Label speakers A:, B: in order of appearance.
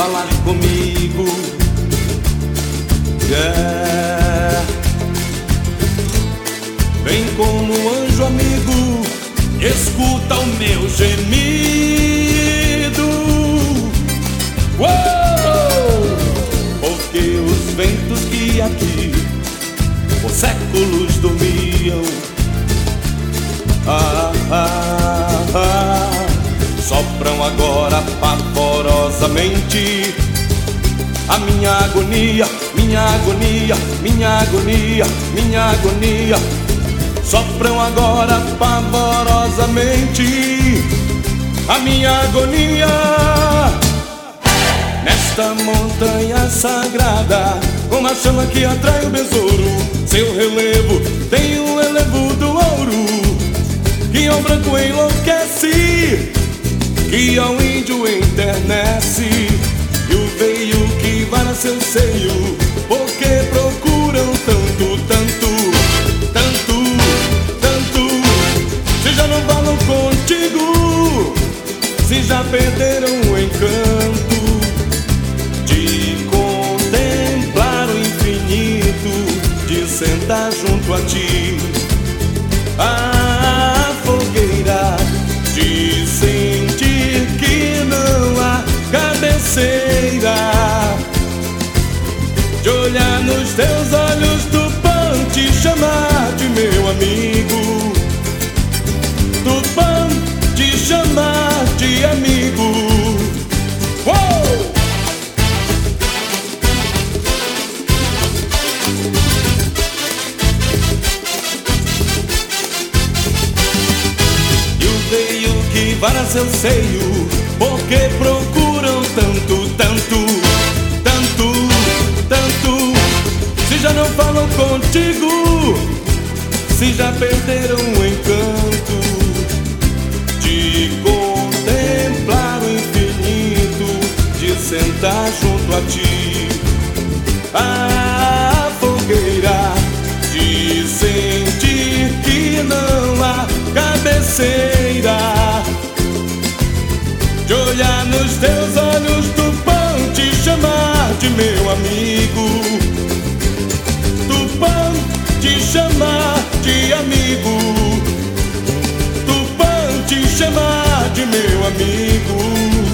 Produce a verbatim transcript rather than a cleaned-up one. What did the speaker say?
A: falar comigo. Yeah. Vem como um anjo amigo, escuta o meu gemido. Uou! Porque os ventos que aqui por séculos dormiam, ah, ah, ah, sopram agora pavorosamente. A minha agonia, minha agonia, minha agonia, minha agonia, sopram agora pavorosamente. A minha agonia. Nesta montanha sagrada, como a chama que atrai o besouro, seu relevo tem o relevo do ouro, que ao branco enlouquece, que ao índio enternece, e o veio que vara seu seio, porque procuram tanto, tanto, tanto, tanto. Se já não falam contigo, se já perderam o encanto de contemplar o infinito, de sentar junto a ti, a fogueira, de sentir que não há cabeceira, de olhar nos teus olhos Tupã, te chamar de meu amigo, Tupã, te chamar de amigo. Uou! E o veio que vara seu seio, porque procuram tanto, tanto, tanto, tanto. Se já não falam contigo, se já perderam o encanto de contemplar o infinito, de sentar junto a ti, a fogueira, de sentir que não há cabeceira, de olhar nos teus olhos Tupã, te chamar de meu amigo, Tupã, te chamar de amigo, Tupã, te chamar de meu amigo.